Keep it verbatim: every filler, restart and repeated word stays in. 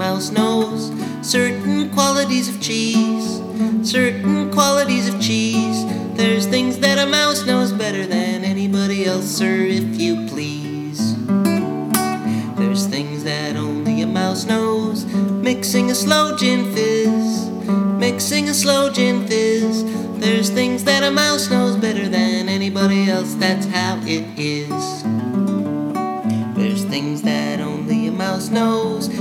mouse knows certain qualities of cheese. Certain qualities of cheese. There's things that a mouse knows better than anybody else, sir, if you please. There's things that only a mouse knows. Mixing a slow gin fizz. Mixing a slow gin fizz. There's things that a mouse knows better than anybody else. That's how it is.